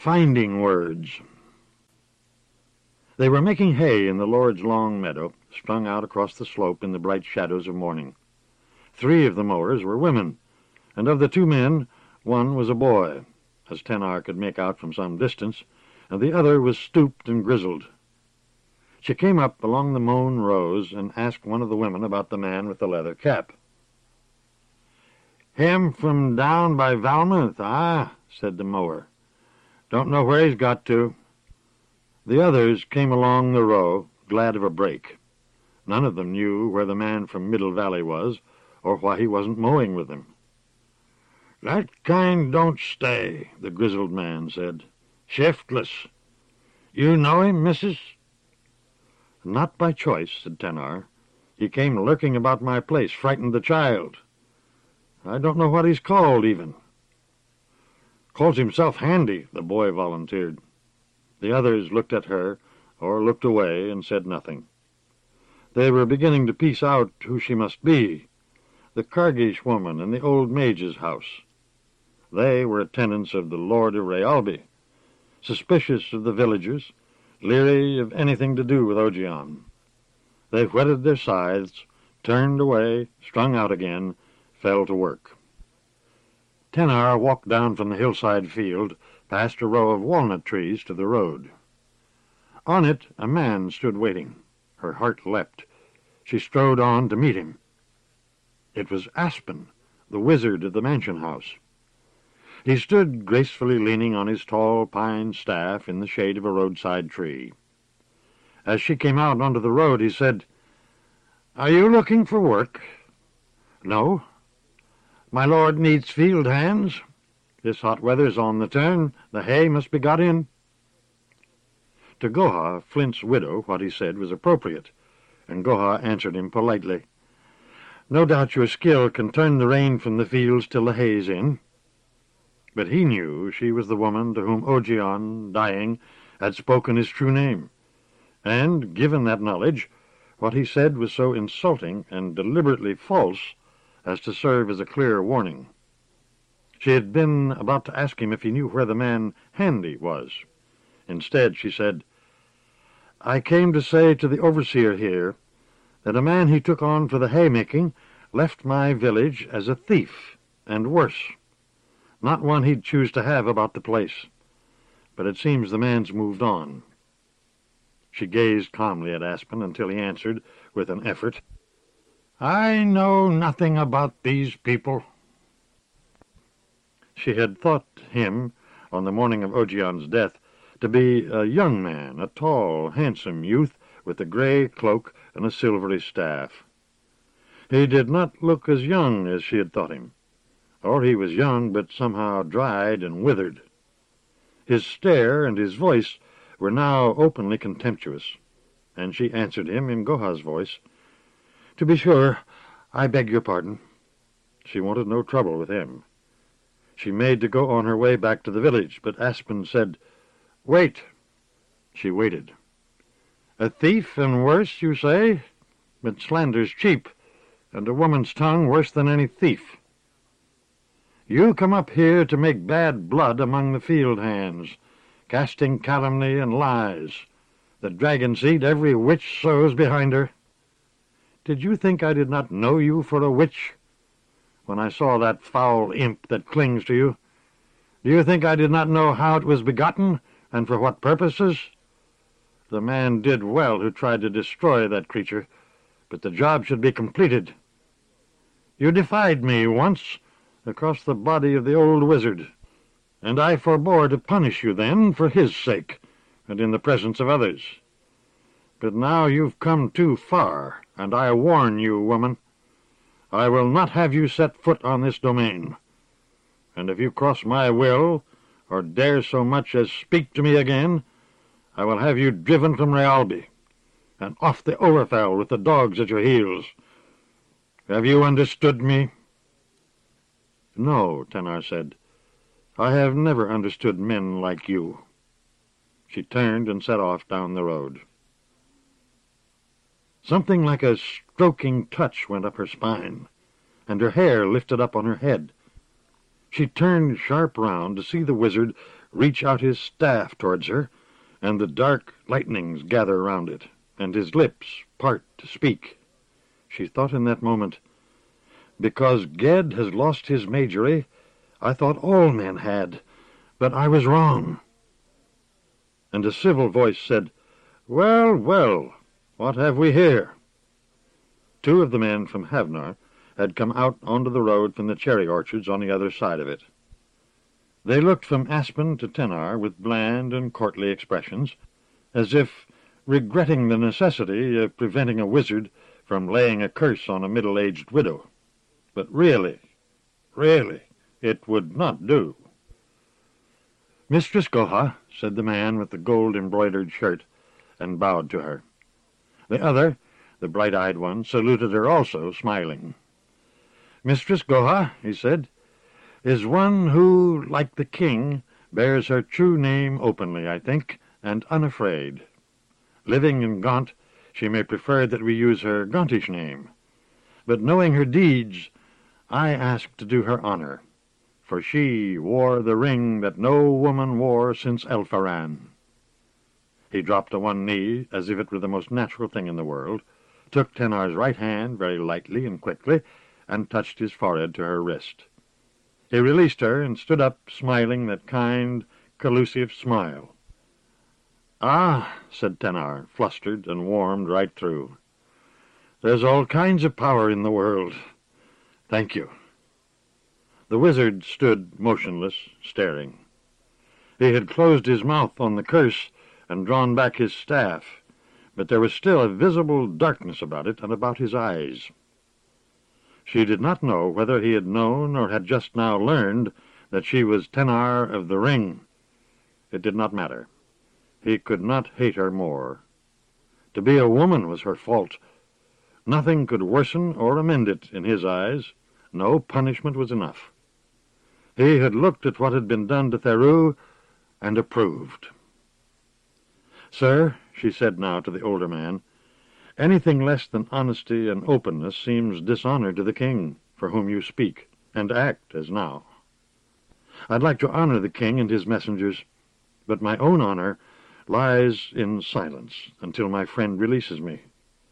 Finding Words. They were making hay in the Lord's long meadow, strung out across the slope in the bright shadows of morning. 3 of the mowers were women, and of the 2 men, one was a boy, as Tenar could make out from some distance, and the other was stooped and grizzled. She came up along the mown rows and asked one of the women about the man with the leather cap. "Him from down by Valmouth, ah?" said the mower. "Don't know where he's got to." The others came along the row, glad of a break. None of them knew where the man from Middle Valley was, or why he wasn't mowing with them. "That kind don't stay," the grizzled man said. "Shiftless. You know him, missus?" "Not by choice," said Tenar. "He came lurking about my place, frightened the child. I don't know what he's called, even." "Calls himself Handy," the boy volunteered. The others looked at her, or looked away, and said nothing. They were beginning to piece out who she must be, the Cargish woman in the old mage's house. They were tenants of the Lord of Rayalby, suspicious of the villagers, leery of anything to do with Ogion. They whetted their scythes, turned away, strung out again, fell to work. Tenar walked down from the hillside field, past a row of walnut trees to the road. On it a man stood waiting. Her heart leapt. She strode on to meet him. It was Aspen, the wizard of the mansion house. He stood gracefully leaning on his tall pine staff in the shade of a roadside tree. As she came out onto the road, he said, "Are you looking for work?" "No." "My lord needs field hands. This hot weather's on the turn. The hay must be got in." To Goha, Flint's widow, what he said was appropriate, and Goha answered him politely. "No doubt your skill can turn the rain from the fields till the hay's in." But he knew she was the woman to whom Ogion, dying, had spoken his true name, and, given that knowledge, what he said was so insulting and deliberately false as to serve as a clear warning. She had been about to ask him if he knew where the man Handy was. Instead, she said, "I came to say to the overseer here that a man he took on for the haymaking left my village as a thief, and worse. Not one he'd choose to have about the place. But it seems the man's moved on." She gazed calmly at Aspen until he answered, with an effort, "I know nothing about these people." She had thought him, on the morning of Ogion's death, to be a young man, a tall, handsome youth with a gray cloak and a silvery staff. He did not look as young as she had thought him, or he was young but somehow dried and withered. His stare and his voice were now openly contemptuous, and she answered him in Goha's voice, "To be sure, I beg your pardon." She wanted no trouble with him. She made to go on her way back to the village, but Aspen said, "Wait." She waited. "A thief and worse, you say? But slander's cheap, and a woman's tongue worse than any thief. You come up here to make bad blood among the field hands, casting calumny and lies, the dragon seed every witch sows behind her. Did you think I did not know you for a witch? When I saw that foul imp that clings to you, do you think I did not know how it was begotten, and for what purposes? The man did well who tried to destroy that creature, but the job should be completed. You defied me once across the body of the old wizard, and I forbore to punish you then for his sake, and in the presence of others. But now you've come too far, and I warn you, woman, I will not have you set foot on this domain. And if you cross my will, or dare so much as speak to me again, I will have you driven from Rayalby, and off the Overfell with the dogs at your heels. Have you understood me?" "No," Tenar said. "I have never understood men like you." She turned and set off down the road. Something like a stroking touch went up her spine, and her hair lifted up on her head. She turned sharp round to see the wizard reach out his staff towards her, and the dark lightnings gather round it, and his lips part to speak. She thought in that moment, "Because Ged has lost his majory, I thought all men had, but I was wrong." And a civil voice said, "Well, well, what have we here?" Two of the men from Havnar had come out onto the road from the cherry orchards on the other side of it. They looked from Aspen to Tenar with bland and courtly expressions, as if regretting the necessity of preventing a wizard from laying a curse on a middle-aged widow. But really, it would not do. "Mistress Goha," said the man with the gold-embroidered shirt, and bowed to her. The other, the bright-eyed one, saluted her also, smiling. "Mistress Goha," he said, "is one who, like the king, bears her true name openly, I think, and unafraid. Living in Gaunt, she may prefer that we use her Gauntish name. But knowing her deeds, I ask to do her honor, for she wore the ring that no woman wore since Elfaran." He dropped to one knee, as if it were the most natural thing in the world, took Tenar's right hand very lightly and quickly, and touched his forehead to her wrist. He released her and stood up, smiling that kind, collusive smile. "Ah," said Tenar, flustered and warmed right through. "There's all kinds of power in the world. Thank you." The wizard stood motionless, staring. He had closed his mouth on the curse and drawn back his staff, but there was still a visible darkness about it and about his eyes. She did not know whether he had known or had just now learned that she was Tenar of the Ring. It did not matter. He could not hate her more. To be a woman was her fault. Nothing could worsen or amend it in his eyes. No punishment was enough. He had looked at what had been done to Theru and approved. "Sir," she said now to the older man, "anything less than honesty and openness seems dishonor to the king, for whom you speak and act as now. I'd like to honor the king and his messengers, but my own honor lies in silence until my friend releases me.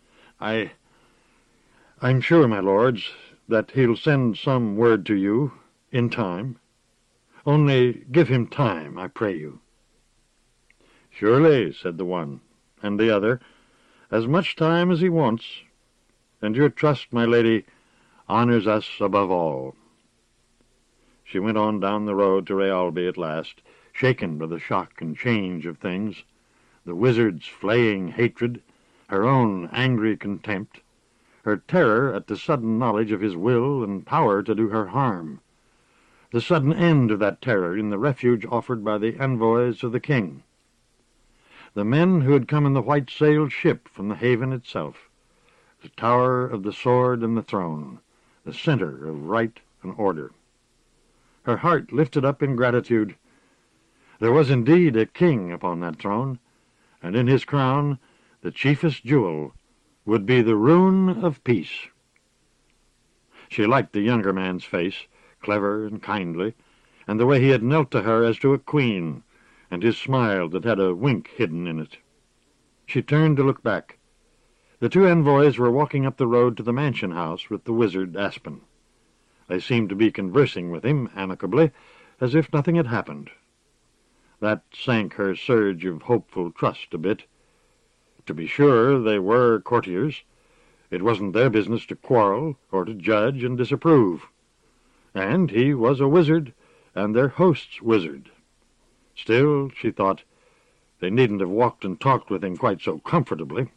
I'm sure, my lords, that he'll send some word to you in time. Only give him time, I pray you." "Surely," said the one, and the other, "as much time as he wants, and your trust, my lady, honors us above all." She went on down the road to Rayalby at last, shaken by the shock and change of things, the wizard's flaying hatred, her own angry contempt, her terror at the sudden knowledge of his will and power to do her harm, the sudden end of that terror in the refuge offered by the envoys of the king. The men who had come in the white-sailed ship from the haven itself, the tower of the sword and the throne, the center of right and order. Her heart lifted up in gratitude. There was indeed a king upon that throne, and in his crown the chiefest jewel would be the rune of peace. She liked the younger man's face, clever and kindly, and the way he had knelt to her as to a queen, and his smile that had a wink hidden in it. She turned to look back. The two envoys were walking up the road to the mansion house with the wizard Aspen. They seemed to be conversing with him amicably, as if nothing had happened. That sank her surge of hopeful trust a bit. To be sure, they were courtiers. It wasn't their business to quarrel or to judge and disapprove. And he was a wizard, and their host's wizard. Still, she thought, they needn't have walked and talked with him quite so comfortably.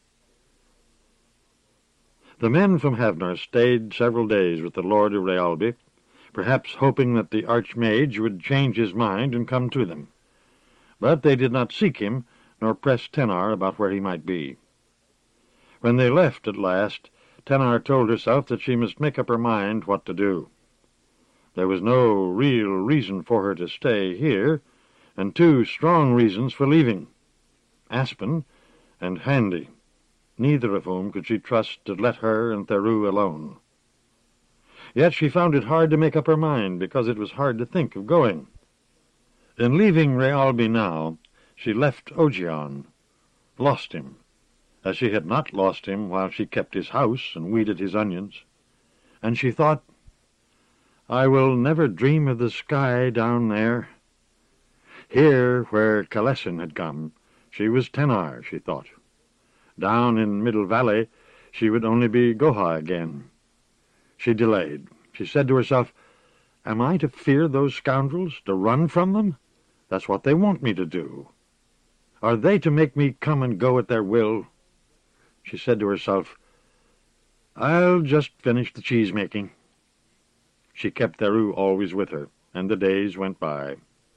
The men from Havnar stayed several days with the Lord of Rayalby, perhaps hoping that the Archmage would change his mind and come to them. But they did not seek him, nor press Tenar about where he might be. When they left at last, Tenar told herself that she must make up her mind what to do. There was no real reason for her to stay here, and two strong reasons for leaving: Aspen and Handy, neither of whom could she trust to let her and Theru alone. Yet she found it hard to make up her mind, because it was hard to think of going. In leaving Rayalby now, she left Ogion, lost him, as she had not lost him while she kept his house and weeded his onions. And she thought, I will never dream of the sky down there. Here, where Kalessen had come, she was Tenar, she thought. Down in Middle Valley, she would only be Goha again. She delayed. She said to herself, am I to fear those scoundrels, to run from them? That's what they want me to do. Are they to make me come and go at their will? She said to herself, I'll just finish the cheese-making. She kept Theru always with her, and the days went by.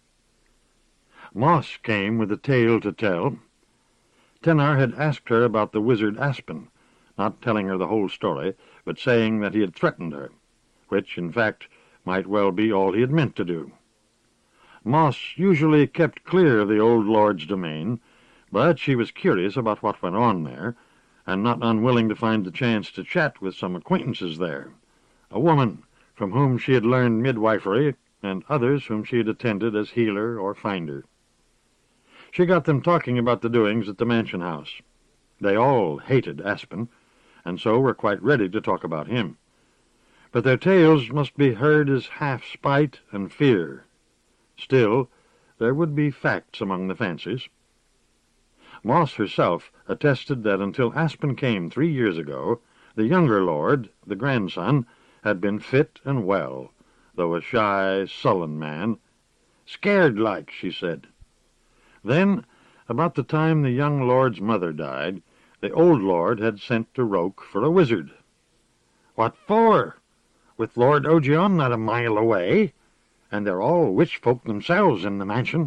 Moss came with a tale to tell. Tenar had asked her about the wizard Aspen, not telling her the whole story, but saying that he had threatened her, which, in fact, might well be all he had meant to do. Moss usually kept clear of the old lord's domain, but she was curious about what went on there, and not unwilling to find the chance to chat with some acquaintances there, a woman from whom she had learned midwifery, and others whom she had attended as healer or finder. She got them talking about the doings at the mansion house. They all hated Aspen, and so were quite ready to talk about him. But their tales must be heard as half spite and fear. Still, there would be facts among the fancies. Moss herself attested that until Aspen came 3 years ago, the younger lord, the grandson, had been fit and well, though a shy, sullen man. Scared-like, she said. Then, about the time the young lord's mother died, the old lord had sent to Roke for a wizard. What for? With Lord Ogion not a mile away, and they're all witch folk themselves in the mansion.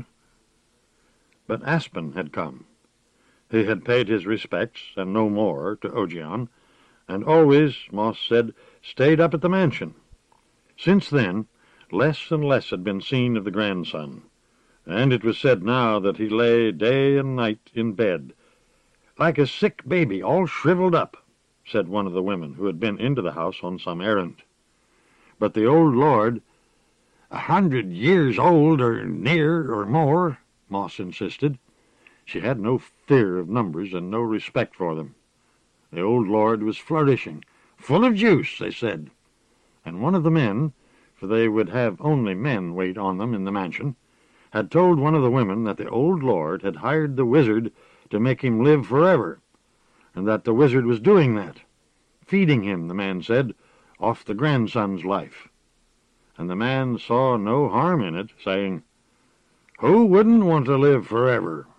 But Aspen had come. He had paid his respects, and no more, to Ogion, and always, Moss said, stayed up at the mansion. Since then, less and less had been seen of the grandson, and it was said now that he lay day and night in bed, like a sick baby, all shriveled up, said one of the women who had been into the house on some errand. But the old lord, 100 years old, or near, or more, Moss insisted. She had no fear of numbers and no respect for them. The old lord was flourishing, full of juice, they said. And one of the men, for they would have only men wait on them in the mansion, had told one of the women that the old lord had hired the wizard to make him live forever, and that the wizard was doing that, feeding him, the man said, off the grandson's life. And the man saw no harm in it, saying, who wouldn't want to live forever?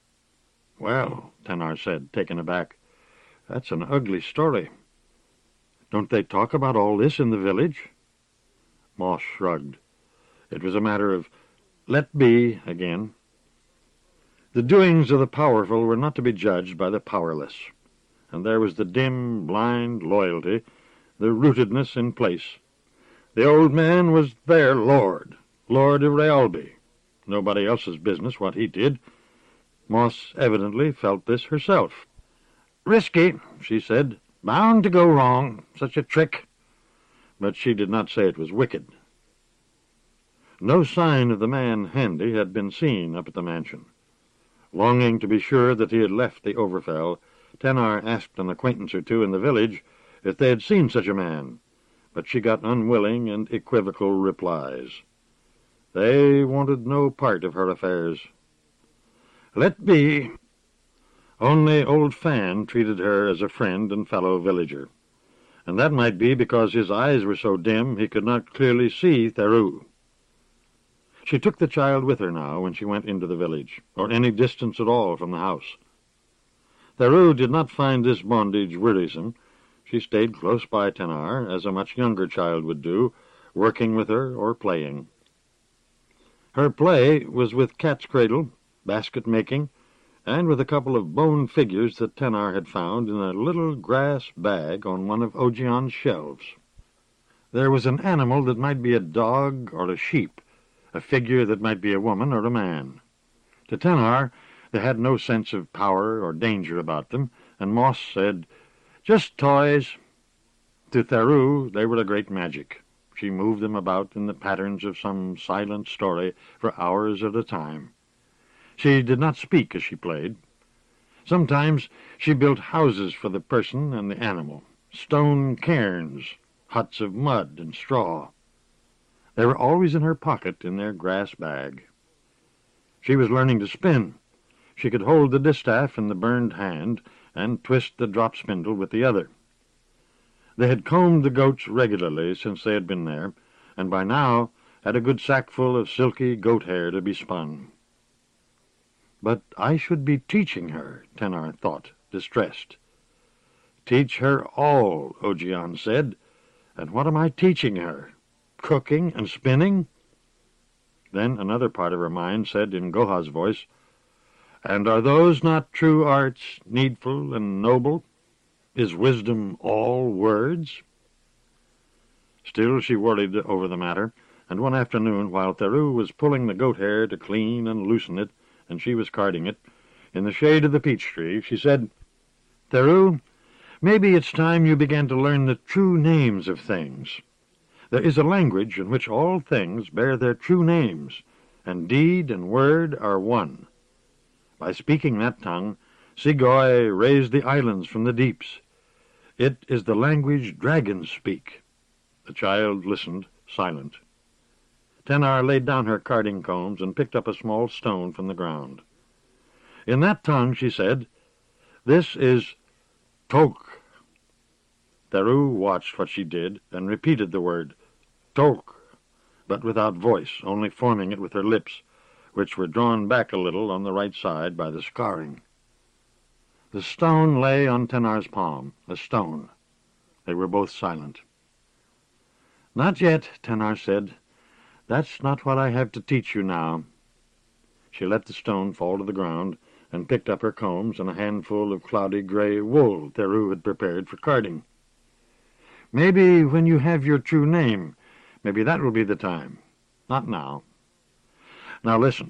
Well, Tenar said, taken aback, that's an ugly story. Don't they talk about all this in the village? Moss shrugged. It was a matter of let be again. The doings of the powerful were not to be judged by the powerless, and there was the dim, blind loyalty, the rootedness in place. The old man was their lord, Lord of Rayalby. Nobody else's business what he did. Moss evidently felt this herself. Risky, she said. Bound to go wrong. Such a trick. But she did not say it was wicked. No sign of the man Handy had been seen up at the mansion. Longing to be sure that he had left the Overfell, Tenar asked an acquaintance or two in the village if they had seen such a man, but she got unwilling and equivocal replies. They wanted no part of her affairs. Let be. Only old Fan treated her as a friend and fellow villager, and that might be because his eyes were so dim he could not clearly see Theru. She took the child with her now when she went into the village, or any distance at all from the house. Theru did not find this bondage wearisome. She stayed close by Tenar, as a much younger child would do, working with her or playing. Her play was with cat's cradle, basket-making, and with a couple of bone figures that Tenar had found in a little grass bag on one of Ogion's shelves. There was an animal that might be a dog or a sheep, a figure that might be a woman or a man. To Tenar, they had no sense of power or danger about them, and Moss said, just toys. To Theru, they were a great magic, She moved them about in the patterns of some silent story for hours at a time. She did not speak as she played. Sometimes she built houses for the person and the animal, stone cairns, huts of mud and straw. They were always in her pocket in their grass bag. She was learning to spin. She could hold the distaff in the burned hand and twist the drop spindle with the other. They had combed the goats regularly since they had been there, and by now had a good sackful of silky goat hair to be spun. But I should be teaching her, Tenar thought, distressed. Teach her all, Ogion said. And what am I teaching her? Cooking and spinning? Then another part of her mind said in Goha's voice, And are those not true arts, needful and noble? Is wisdom all words? Still she worried over the matter, and one afternoon, while Theru was pulling the goat hair to clean and loosen it, and she was carding it, in the shade of the peach tree, she said, Theru, maybe it's time you began to learn the true names of things. There is a language in which all things bear their true names, and deed and word are one. By speaking that tongue, Sigoi raised the islands from the deeps. It is the language dragons speak. The child listened, silent. Tenar laid down her carding combs and picked up a small stone from the ground. In that tongue, she said, This is Tok. Theru watched what she did and repeated the word Tok, but without voice, only forming it with her lips, which were drawn back a little on the right side by the scarring. The stone lay on Tenar's palm, a stone. They were both silent. Not yet, Tenar said. That's not what I have to teach you now. She let the stone fall to the ground and picked up her combs and a handful of cloudy gray wool Theru had prepared for carding. Maybe when you have your true name, maybe that will be the time. Not now. Now listen.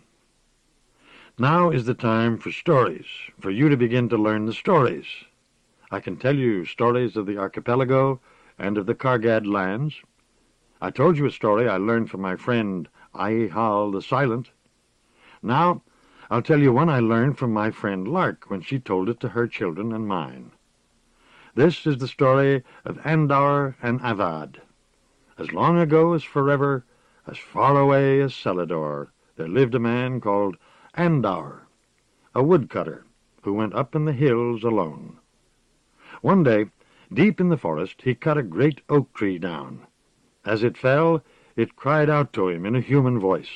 Now is the time for stories, for you to begin to learn the stories. I can tell you stories of the archipelago and of the Kargad lands. I told you a story I learned from my friend Aihal the Silent. Now I'll tell you one I learned from my friend Lark when she told it to her children and mine. This is the story of Andar and Avad. As long ago as forever, as far away as Celador, there lived a man called Andar, a woodcutter, who went up in the hills alone. One day, deep in the forest, he cut a great oak tree down. As it fell, it cried out to him in a human voice.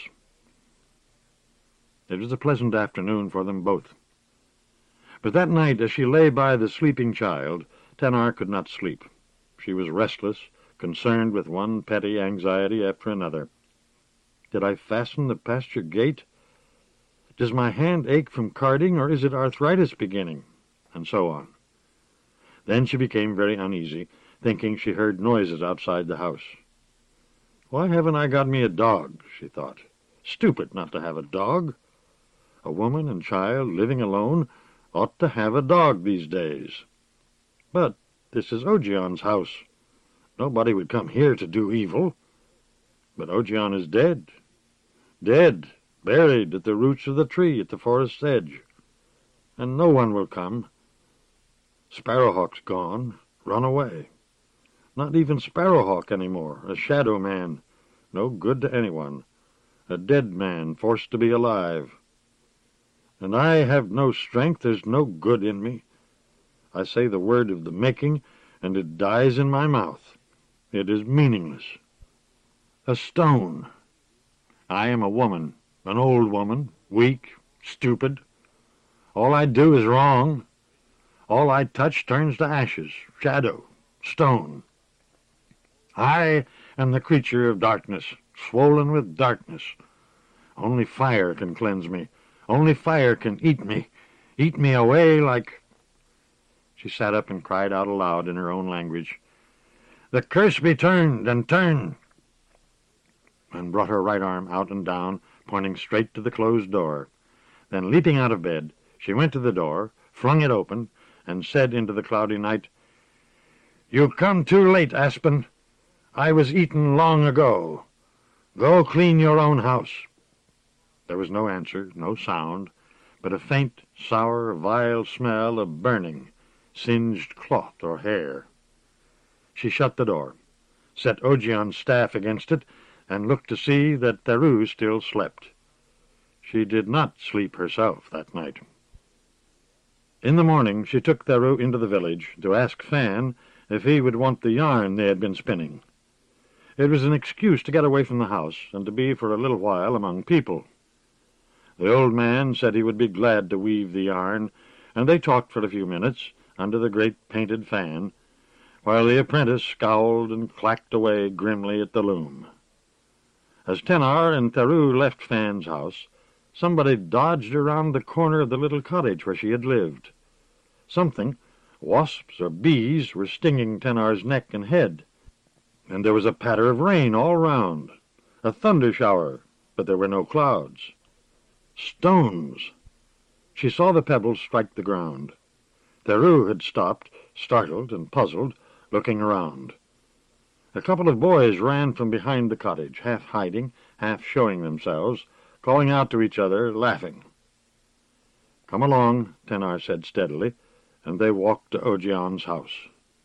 It was a pleasant afternoon for them both. But that night, as she lay by the sleeping child, Tenar could not sleep. She was restless, concerned with one petty anxiety after another. Did I fasten the pasture gate? Does my hand ache from carding, or is it arthritis beginning? And so on. Then she became very uneasy, thinking she heard noises outside the house. Why haven't I got me a dog, she thought. Stupid not to have a dog. A woman and child living alone ought to have a dog these days. But this is Ogion's house. Nobody would come here to do evil. But Ogion is dead. Dead, buried at the roots of the tree at the forest's edge. And no one will come. Sparrowhawk's gone, run away. Not even Sparrowhawk anymore, a shadow man, no good to anyone, a dead man forced to be alive. And I have no strength, there's no good in me. I say the word of the making, and it dies in my mouth. It is meaningless. A stone. I am a woman, an old woman, weak, stupid. All I do is wrong. All I touch turns to ashes, shadow, stone. I am the creature of darkness, swollen with darkness. Only fire can cleanse me. Only fire can eat me away like... She sat up and cried out aloud in her own language, The curse be turned and turned, and brought her right arm out and down, pointing straight to the closed door. Then, leaping out of bed, she went to the door, flung it open, and said into the cloudy night, You come too late, Aspen. I was eaten long ago. Go clean your own house." There was no answer, no sound, but a faint, sour, vile smell of burning, singed cloth or hair. She shut the door, set Ogion's staff against it, and looked to see that Theroux still slept. She did not sleep herself that night. In the morning she took Theroux into the village to ask Fan if he would want the yarn they had been spinning. It was an excuse to get away from the house and to be for a little while among people. The old man said he would be glad to weave the yarn, and they talked for a few minutes under the great painted fan, while the apprentice scowled and clacked away grimly at the loom. As Thénard and Theroux left Fan's house, somebody dodged around the corner of the little cottage where she had lived. Something, wasps or bees, were stinging Thénard's neck and head, and there was a patter of rain all round, a thunder shower, but there were no clouds. Stones! She saw the pebbles strike the ground. Theroux had stopped, startled and puzzled, looking around. A couple of boys ran from behind the cottage, half hiding, half showing themselves, calling out to each other, laughing. "Come along," Thénard said steadily, and they walked to Ogion's house.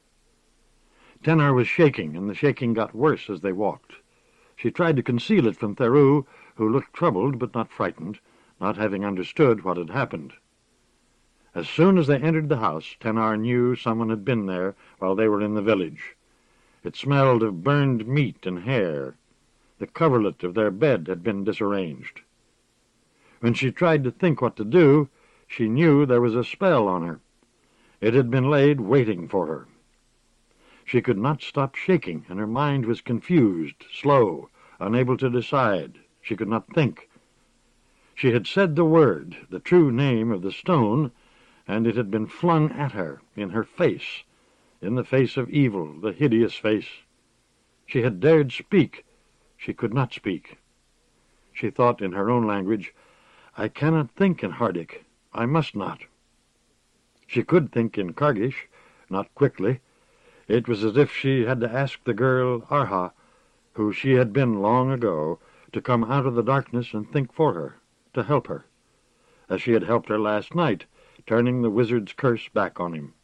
Thénard was shaking, and the shaking got worse as they walked. She tried to conceal it from Theroux, who looked troubled but not frightened, not having understood what had happened. As soon as they entered the house, Thénard knew someone had been there while they were in the village. It smelled of burned meat and hair. The coverlet of their bed had been disarranged. When she tried to think what to do, she knew there was a spell on her. It had been laid waiting for her. She could not stop shaking, and her mind was confused, slow, unable to decide. She could not think. She had said the word, the true name of the stone, and it had been flung at her, in her face, in the face of evil, the hideous face. She had dared speak. She could not speak. She thought in her own language, "I cannot think in Hardik. I must not." She could think in Kargish, not quickly. It was as if she had to ask the girl Arha, who she had been long ago, to come out of the darkness and think for her, to help her, as she had helped her last night, turning the wizard's curse back on him.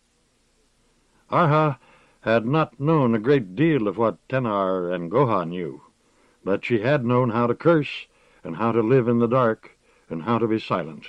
Arha had not known a great deal of what Thénard and Goha knew, but she had known how to curse, and how to live in the dark, and how to be silent.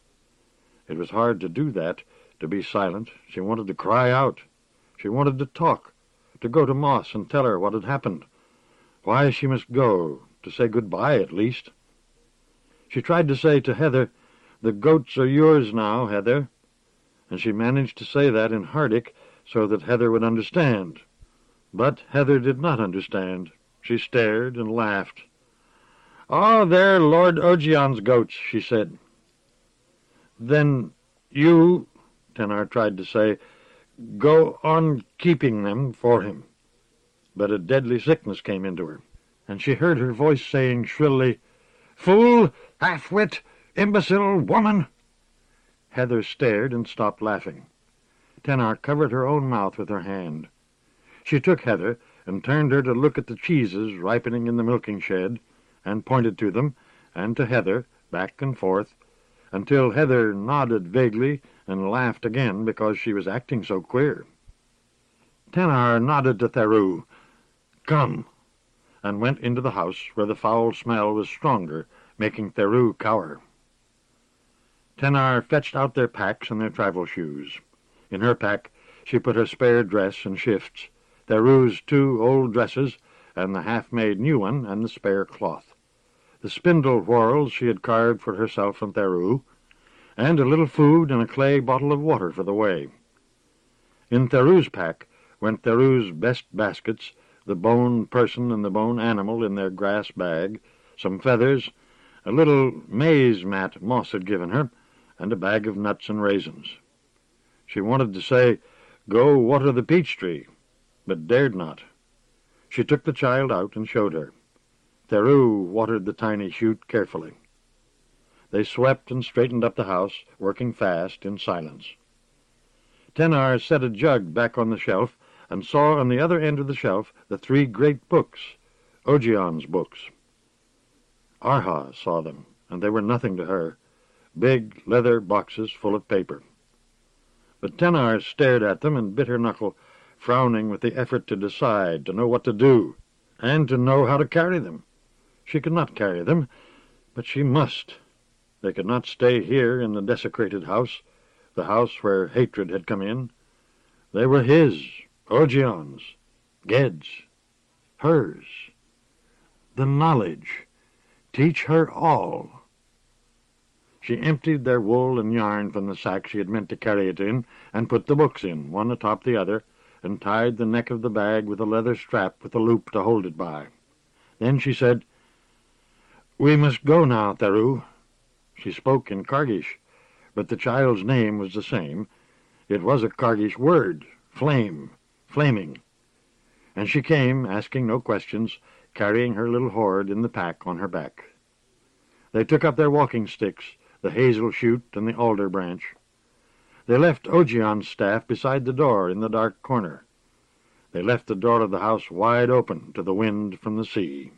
It was hard to do that, to be silent. She wanted to cry out. She wanted to talk, to go to Moss and tell her what had happened, why she must go, to say goodbye at least. She tried to say to Heather, "The goats are yours now, Heather," and she managed to say that in Hardik so that Heather would understand. But Heather did not understand. She stared and laughed. "Oh, they're Lord Ogion's goats," she said. "Then you," Thénard tried to say, "go on keeping them for him." But a deadly sickness came into her, and she heard her voice saying shrilly, "Fool, half-wit, imbecile woman!" Heather stared and stopped laughing. Thénard covered her own mouth with her hand. She took Heather and turned her to look at the cheeses ripening in the milking shed, and pointed to them, and to Heather, back and forth, until Heather nodded vaguely and laughed again because she was acting so queer. Thénard nodded to Theroux, "Come," and went into the house where the foul smell was stronger, making Theroux cower. Thénard fetched out their packs and their travel shoes. In her pack she put her spare dress and shifts, Theroux's 2 old dresses, and the half-made new one, and the spare cloth. The spindle whorls she had carved for herself and Theroux, and a little food and a clay bottle of water for the way. In Theroux's pack went Theroux's best baskets, the bone person and the bone animal in their grass bag, some feathers, a little maize mat Moss had given her, and a bag of nuts and raisins. She wanted to say, "Go water the peach tree," but dared not. She took the child out and showed her. Theroux watered the tiny shoot carefully. They swept and straightened up the house, working fast in silence. Thénard set a jug back on the shelf and saw on the other end of the shelf the 3 great books, Ogion's books. Arha saw them, and they were nothing to her, big leather boxes full of paper. But Tenar stared at them and bit her knuckle, frowning with the effort to decide, to know what to do, and to know how to carry them. She could not carry them, but she must. They could not stay here in the desecrated house, the house where hatred had come in. They were his, Ogion's, Ged's, hers. The knowledge. Teach her all. She emptied their wool and yarn from the sack she had meant to carry it in, and put the books in, one atop the other, and tied the neck of the bag with a leather strap with a loop to hold it by. Then she said, "We must go now, Theru." She spoke in Kargish, but the child's name was the same. It was a Kargish word, flame, flaming. And she came, asking no questions, carrying her little hoard in the pack on her back. They took up their walking sticks, the hazel shoot and the alder branch. They left Ogion's staff beside the door in the dark corner. They left the door of the house wide open to the wind from the sea.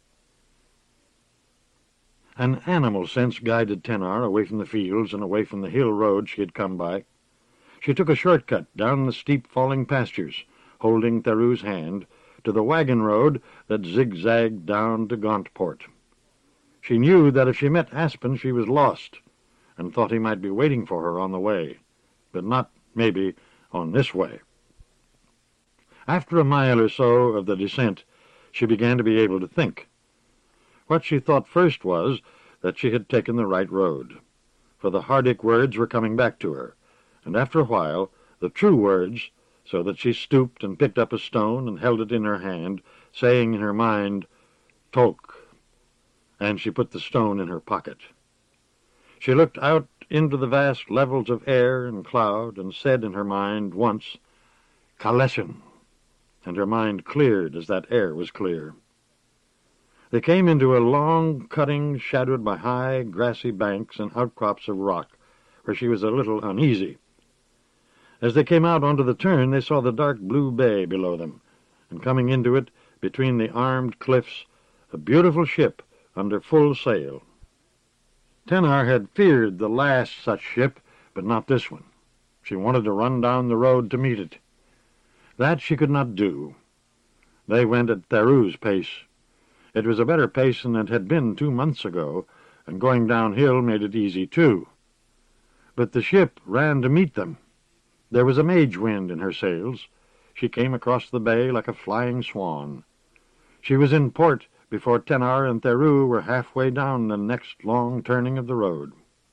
An animal sense guided Tenar away from the fields and away from the hill road she had come by. She took a shortcut down the steep falling pastures, holding Theru's hand, to the wagon road that zigzagged down to Gauntport. She knew that if she met Aspen she was lost, and thought he might be waiting for her on the way, but not, maybe, on this way. After a mile or so of the descent, she began to be able to think. What she thought first was that she had taken the right road, for the Hardic words were coming back to her, and after a while the true words, so that she stooped and picked up a stone and held it in her hand, saying in her mind, "Tolk," and she put the stone in her pocket. She looked out into the vast levels of air and cloud and said in her mind once, "Kaleshin," and her mind cleared as that air was clear. They came into a long cutting shadowed by high, grassy banks and outcrops of rock, where she was a little uneasy. As they came out onto the turn, they saw the dark blue bay below them, and coming into it, between the armed cliffs, a beautiful ship under full sail. Tenar had feared the last such ship, but not this one. She wanted to run down the road to meet it. That she could not do. They went at Theru's pace. It was a better pace than it had been 2 months ago, and going downhill made it easy too. But the ship ran to meet them. There was a mage wind in her sails. She came across the bay like a flying swan. She was in port before Tenar and Theru were halfway down the next long turning of the road.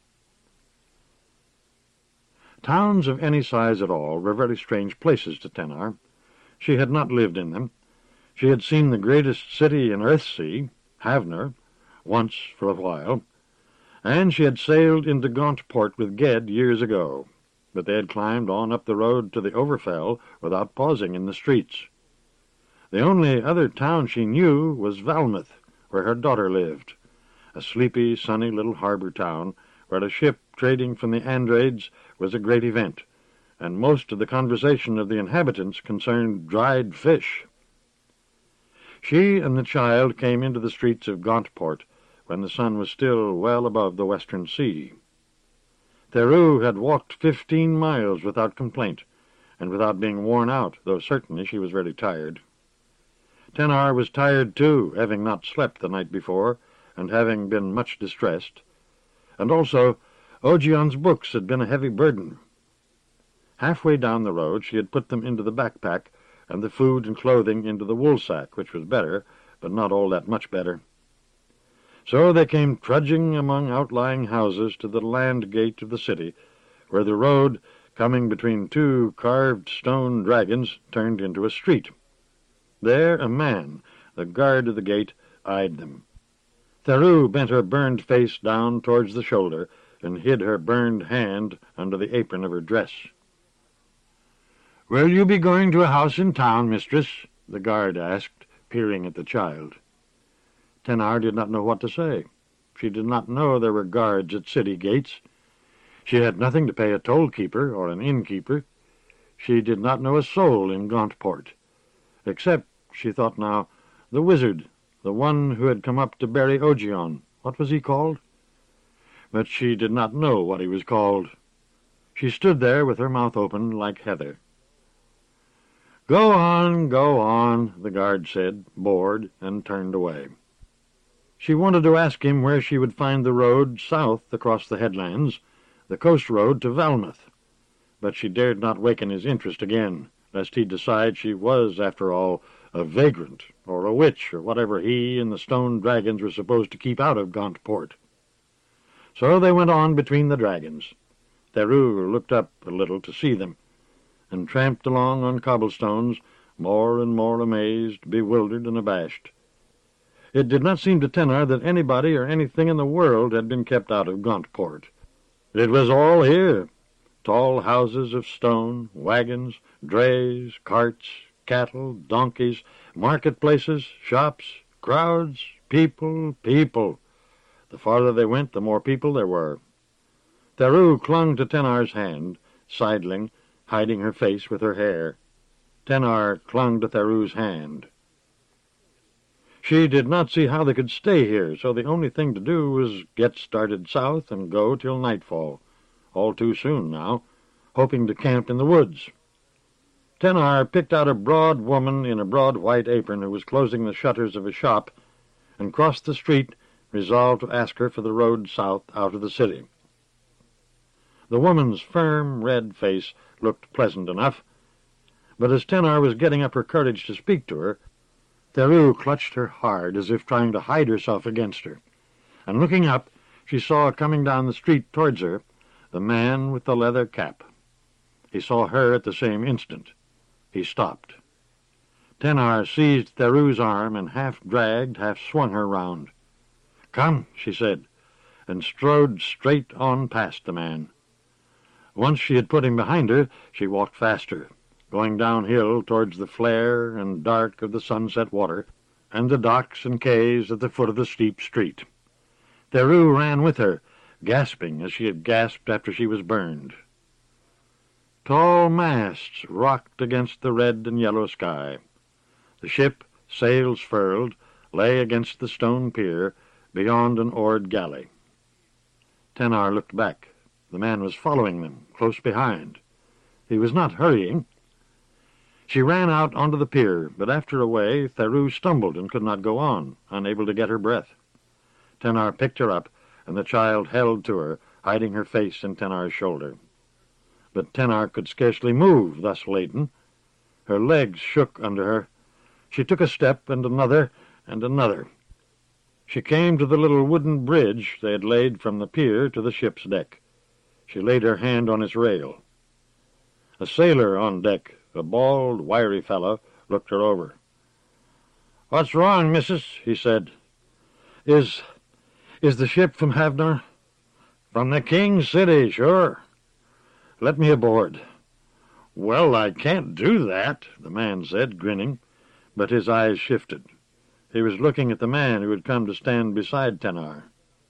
Towns of any size at all were very strange places to Tenar. She had not lived in them. She had seen the greatest city in Earthsea, Havner, once for a while, and she had sailed into Gauntport with Ged years ago, but they had climbed on up the road to the Overfell without pausing in the streets. The only other town she knew was Valmouth, where her daughter lived, a sleepy, sunny little harbor town where a ship trading from the Andrades was a great event, and most of the conversation of the inhabitants concerned dried fish. She and the child came into the streets of Gauntport when the sun was still well above the western sea. Theru had walked 15 miles without complaint, and without being worn out, though certainly she was very tired. Tenar was tired too, having not slept the night before, and having been much distressed. And also, Ogion's books had been a heavy burden. Halfway down the road she had put them into the backpack, and the food and clothing into the woolsack, which was better, but not all that much better. So they came trudging among outlying houses to the land gate of the city, where the road, coming between 2 carved stone dragons, turned into a street. There a man, the guard of the gate, eyed them. Theru bent her burned face down towards the shoulder, and hid her burned hand under the apron of her dress. "Will you be going to a house in town, mistress?" the guard asked, peering at the child. Tenar did not know what to say. She did not know there were guards at city gates. She had nothing to pay a toll-keeper or an innkeeper. She did not know a soul in Gauntport, except, she thought now, the wizard, the one who had come up to bury Ogion. What was he called? But she did not know what he was called. She stood there with her mouth open like heather. Go on, the guard said, bored, and turned away. She wanted to ask him where she would find the road south across the headlands, the coast road to Valmouth, but she dared not waken his interest again, lest he decide she was, after all, a vagrant, or a witch, or whatever he and the stone dragons were supposed to keep out of Gauntport. So they went on between the dragons. Theroux looked up a little to see them, and tramped along on cobblestones, more and more amazed, bewildered, and abashed. It did not seem to Tenar that anybody or anything in the world had been kept out of Gauntport. It was all here. Tall houses of stone, wagons, drays, carts, cattle, donkeys, marketplaces, shops, crowds, people. The farther they went, the more people there were. Theroux clung to Tenar's hand, sidling, hiding her face with her hair. Tenar clung to Theroux's hand. She did not see how they could stay here, so the only thing to do was get started south and go till nightfall, all too soon now, hoping to camp in the woods. Tenar picked out a broad woman in a broad white apron who was closing the shutters of a shop, and crossed the street, resolved to ask her for the road south out of the city. The woman's firm, red face looked pleasant enough, but as Tenar was getting up her courage to speak to her, Theroux clutched her hard, as if trying to hide herself against her, and looking up, she saw coming down the street towards her the man with the leather cap. He saw her at the same instant. He stopped. Tenar seized Theroux's arm and half dragged, half swung her round. "Come," she said, and strode straight on past the man. Once she had put him behind her, she walked faster, going downhill towards the flare and dark of the sunset water, and the docks and quays at the foot of the steep street. Theroux ran with her, gasping as she had gasped after she was burned. Tall masts rocked against the red and yellow sky. The ship, sails furled, lay against the stone pier beyond an oared galley. Tenar looked back. The man was following them, close behind. He was not hurrying. She ran out onto the pier, but after a way Theroux stumbled and could not go on, unable to get her breath. Tenar picked her up, and the child held to her, hiding her face in Tenar's shoulder. But Tenar could scarcely move, thus laden. Her legs shook under her. She took a step, and another, and another. She came to the little wooden bridge they had laid from the pier to the ship's deck. She laid her hand on its rail. A sailor on deck, a bald, wiry fellow, looked her over. "What's wrong, missus?" he said. Is the ship from Havnor?" "From the King's City, sure." "Let me aboard." "Well, I can't do that," the man said, grinning, but his eyes shifted. He was looking at the man who had come to stand beside Tenar.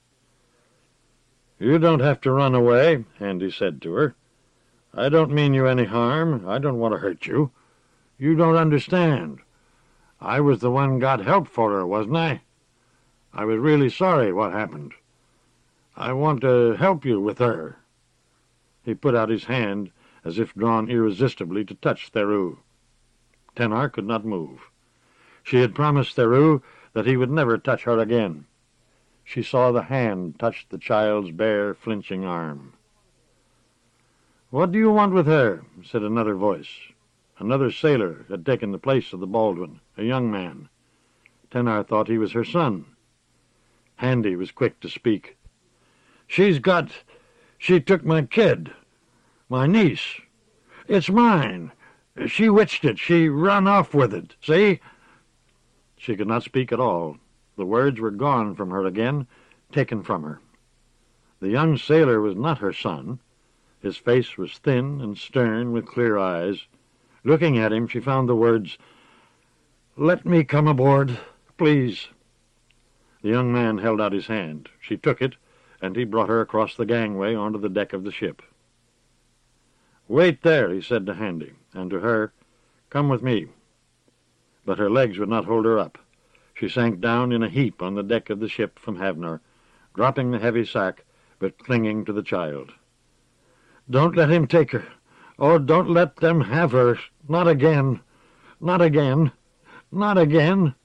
"You don't have to run away," Handy said to her. "I don't mean you any harm. I don't want to hurt you. You don't understand. I was the one got help for her, wasn't I? I was really sorry what happened. I want to help you with her." He put out his hand, as if drawn irresistibly to touch Theroux. Tenar could not move. She had promised Theroux that he would never touch her again. She saw the hand touch the child's bare, flinching arm. "What do you want with her?" said another voice. Another sailor had taken the place of the Baldwin, a young man. Tenar thought he was her son. Handy was quick to speak. She took my kid, my niece. It's mine. She witched it. She run off with it. See?" She could not speak at all. The words were gone from her again, taken from her. The young sailor was not her son. His face was thin and stern, with clear eyes. Looking at him, she found the words, "Let me come aboard, please." The young man held out his hand. She took it, and he brought her across the gangway onto the deck of the ship. "Wait there," he said to Handy. and to her, "Come with me." But her legs would not hold her up. She sank down in a heap on the deck of the ship from Havnor, dropping the heavy sack, but clinging to the child. "Don't let him take her. Oh, don't let them have her. Not again. Not again. Not again."